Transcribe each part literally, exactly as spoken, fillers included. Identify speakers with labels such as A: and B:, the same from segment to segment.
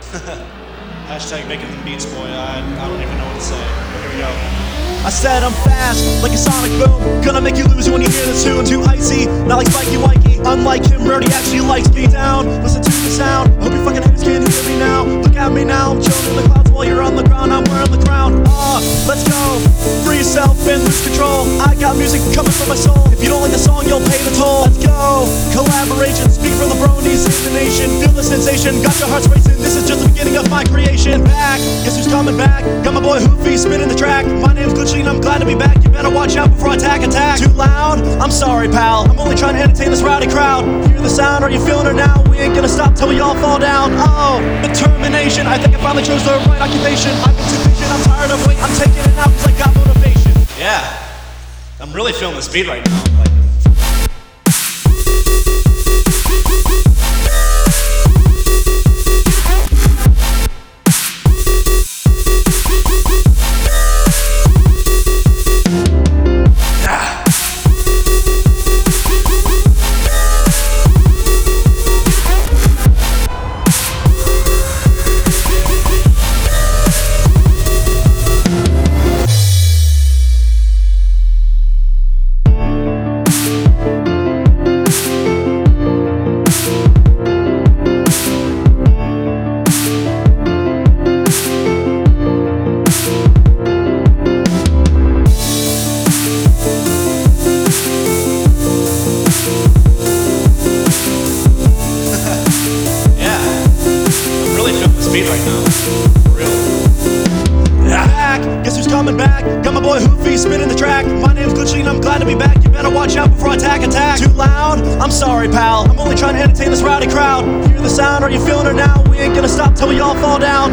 A: Hashtag making them beats, boy. I, I don't even know what to say. Here we go.
B: I said I'm fast, like a sonic boom. Gonna make you lose when you hear the tune. Too icy, not like Spikey Wikey. Unlike him, Brody actually likes me down. Listen to the sound, hope you fucking haters can hear me now. Look at me now, I'm chilling in the clouds while you're on the ground. I'm wearing the crown. Ah, uh, let's go. Free yourself and lose control. I got music coming from my soul. If you don't like the song, you'll pay the toll. Let's go. Collaboration, speak for the bronies in the nation. Feel the sensation, got your hearts racing. This is just the beginning of my creation. Back, guess who's coming back? Got my boy Hoofy spinning the track. My name's Glitchy and I'm glad to be back. You better watch out before I attack, attack. Too loud? I'm sorry, pal. I'm only trying to entertain this rowdy crowd. Hear the sound, are you feeling it now? We ain't gonna stop till we all fall down. Oh, determination. I think I finally chose the right occupation. I've been too patient, I'm tired of waiting. I'm taking it out cause I got motivation.
A: Yeah, I'm really feeling this beat right now. Like, right now, for real.
B: Back, guess who's coming back? Got my boy Hoofy spinning the track. My name's Glitchy and I'm glad to be back. You better watch out before I attack, attack. Too loud? I'm sorry, pal. I'm only trying to entertain this rowdy crowd. Hear the sound, are you feeling it now? We ain't gonna stop till we all fall down.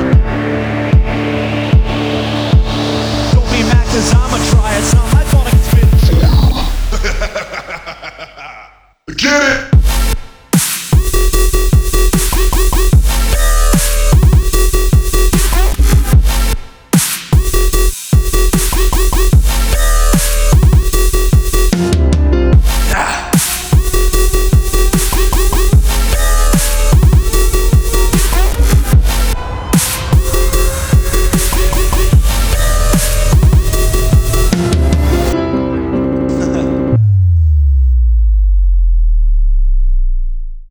B: Don't be mad cause I'ma try it some. I thought I could spin.
C: Get it!